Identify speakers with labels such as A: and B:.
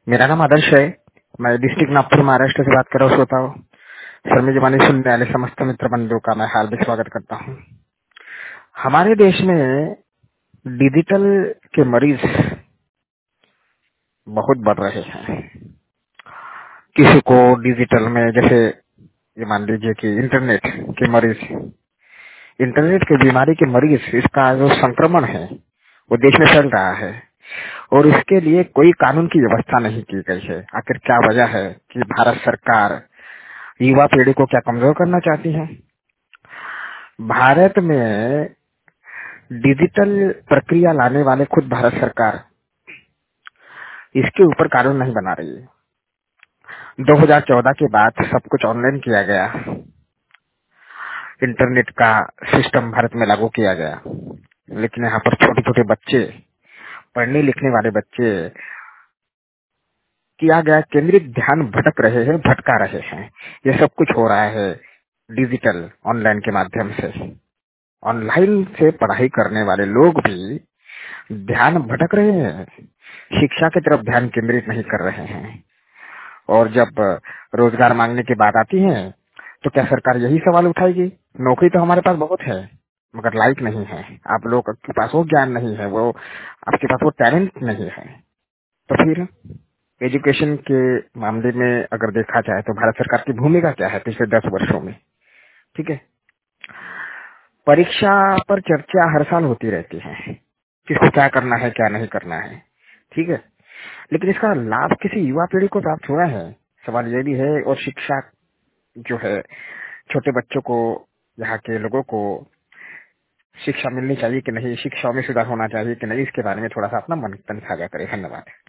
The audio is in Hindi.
A: मेरा नाम आदर्श है। मैं डिस्ट्रिक्ट नागपुर महाराष्ट्र से बात कर रहा हूँ। श्रोता हूँ सर, मेरी वाणी सुनने वाले समस्त मित्र बंधुओं का मैं हार्दिक स्वागत करता हूँ। हमारे देश में डिजिटल के मरीज बहुत बढ़ रहे हैं। किसी को डिजिटल में, जैसे ये मान लीजिए कि इंटरनेट के मरीज, इंटरनेट की बीमारी के मरीज, इसका जो संक्रमण है वो देश में फैल रहा है और इसके लिए कोई कानून की व्यवस्था नहीं की गई है। आखिर क्या वजह है कि भारत सरकार युवा पीढ़ी को क्या कमजोर करना चाहती है? भारत में डिजिटल प्रक्रिया लाने वाले खुद भारत सरकार इसके ऊपर कानून नहीं बना रही है। 2014 के बाद सब कुछ ऑनलाइन किया गया, इंटरनेट का सिस्टम भारत में लागू किया गया, लेकिन यहाँ पर छोटे छोटे बच्चे, पढ़ने लिखने वाले बच्चे, किया गया केंद्रित ध्यान भटक रहे हैं, भटका रहे हैं। ये सब कुछ हो रहा है डिजिटल ऑनलाइन के माध्यम से। ऑनलाइन से पढ़ाई करने वाले लोग भी ध्यान भटक रहे हैं, शिक्षा की तरफ ध्यान केंद्रित नहीं कर रहे हैं। और जब रोजगार मांगने की बात आती है तो क्या सरकार यही सवाल उठाएगी? नौकरी तो हमारे पास बहुत है मगर लायक नहीं है, आप लोग के पास वो ज्ञान नहीं है, वो आपके पास वो टैलेंट नहीं है। तो फिर एजुकेशन के मामले में अगर देखा जाए तो भारत सरकार की भूमिका क्या है पिछले 10 वर्षों में? ठीक है, परीक्षा पर चर्चा हर साल होती रहती है, किसको क्या करना है क्या नहीं करना है, ठीक है, लेकिन इसका लाभ किसी युवा पीढ़ी को प्राप्त हुआ है? सवाल ये भी है। और शिक्षा जो है, छोटे बच्चों को, यहाँ के लोगों को शिक्षा मिलनी चाहिए कि नहीं, शिक्षा में सुधार होना चाहिए कि नहीं, इसके बारे में थोड़ा सा अपना मंथन साझा करें। धन्यवाद।